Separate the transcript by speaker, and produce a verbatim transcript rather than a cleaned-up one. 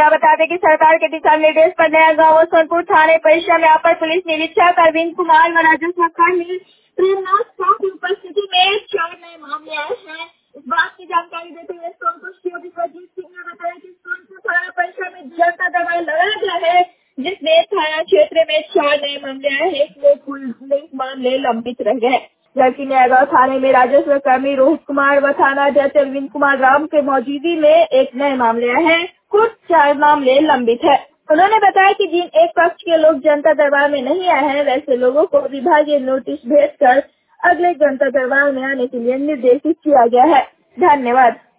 Speaker 1: यह बता दें कि सरकार के दिशा निर्देश पर नया गांव सोनपुर थाने परिसर में अपर पुलिस निरीक्षक अरविंद कुमार व राजस्व कर्मी प्रेमनाथ शाह की उपस्थिति में चार नए मामले आए हैं। इस बात की जानकारी देते हुए सोनपुर सीओ अजीत सिंह ने बताया कि सोनपुर थाना परिसर में जनता दरबार लगाया गया है, जिसमें थाना क्षेत्र में चार नए मामले आए हैं, इसमें कुल उन्नीस मामले लंबित रह गए। जबकि नयागांव थाने में राजस्व कर्मी रोहित कुमार व थाना अध्यक्ष अरविंद कुमार राम के मौजूदगी में एक नए मामले आए हैं, कुल चार मामले लंबित है। उन्होंने बताया कि जिन एक पक्ष के लोग जनता दरबार में नहीं आए हैं, वैसे लोगों को विभागीय नोटिस भेजकर अगले जनता दरबार में आने के लिए निर्देशित किया गया है। धन्यवाद।